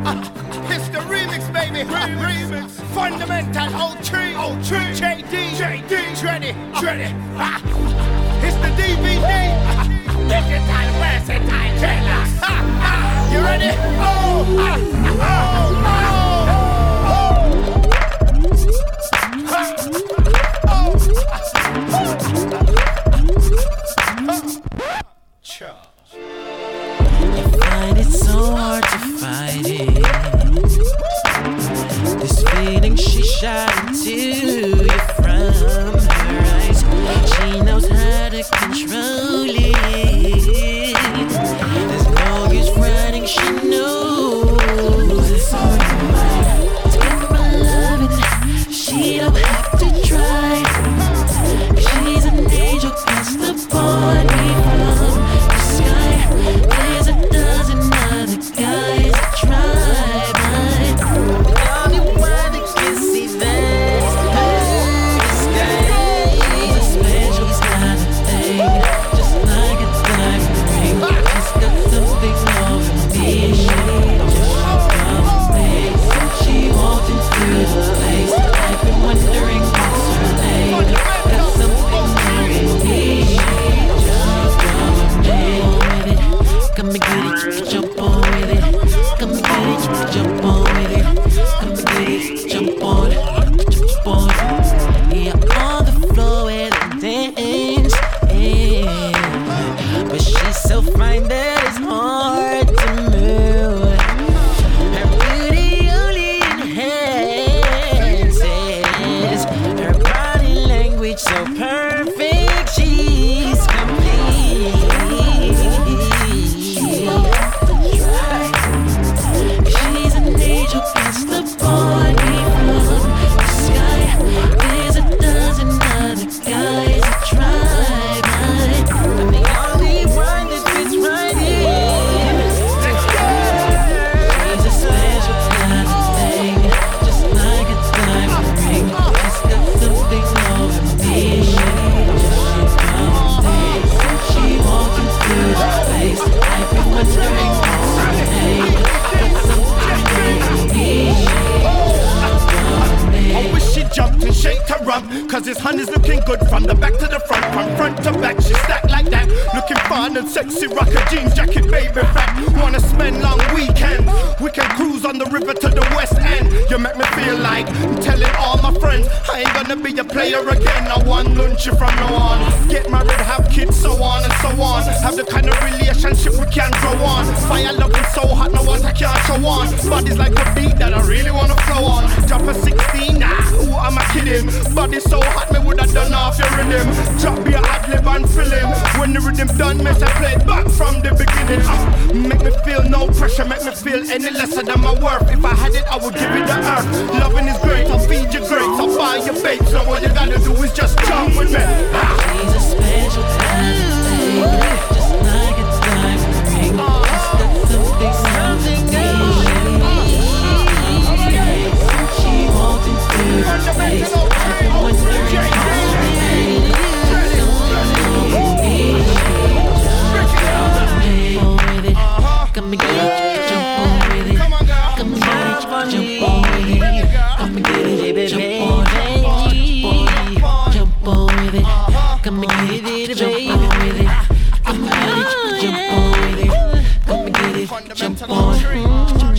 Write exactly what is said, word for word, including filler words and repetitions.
Uh, it's the remix, baby. Remix. Fundamental. O three. O three. J D. J D. Shreddy. Shreddy. Ah. It's the D V D. Ah. Digital versatile killers. Ah. Ah. You ready? Oh. Ah. Oh. Find it so hard to fight it. This feeling she shot into you from her eyes. She knows how to control it. There's no use running, she knows it's all mine. To get my loving, she don't have to try. She's an angel cast upon me from the sky. There's a dozen other guys that try, but the only one that can see that is her. This guy is a special kind of thing, just like a diamond ring. She's got something over me. She just comes me. Since she walked into the place, I've been wondering what's her name. Got something over me. She just comes me. Come and get it, jump on with it. Come and get it, jump on with it. Come and get it, jump on it, jump on it. Yeah, on the floor and dance. Yeah. But she's so fine that it's hard to move. Her beauty only enhances her body language so perfect. She's complete. She's an angel cast upon me from the sky. There's a dozen other guys that try, but I'm the only one that fits right in. She's a special kind of thing, just like a diamond ring. She's got something over me. She just comes me. Since she walked into the place, I've been wondering what's her name. Got something over me. I wish she jumped and shaked her rump, cause this honey's looking good from the back to the front, from front to back, she stacked like that. Looking fun and sexy, rock a jeans jacket, baby fat. Wanna spend long weekends, we can cruise on the river to the west end. You make me feel like I'm telling all my friends I ain't gonna be a player again. I want lunch from now on, get married, have kids, so on and so on. Have the kind of relationship we can grow on. Fire loving so hot, no one I can't show on. Body's like a beat that I really wanna flow on. Drop a sixteen, nah, who am I kidding? Body so hot, me woulda done off your rhythm. Drop your ad lib and fill him. When the rhythm done, me say play it back from the beginning. uh, Make me feel no pressure, make me feel any lesser than my worth. If I had it, I would give it the earth. Loving is great, I'll feed you grapes, I'll buy your bait. So all you gotta do is just jump with me. ah. She's a special kind of thing, just like a diamond ring. She's got something, something Since she walked into the place, I've been wondering what's her name. Jump on with it, come and get it, jump on with it. Come and get it, jump on with it. Come and get it, jump on it. Jump on with it, come and get it, jump on with it. Come and get it, jump on with it. Come and get it, jump on.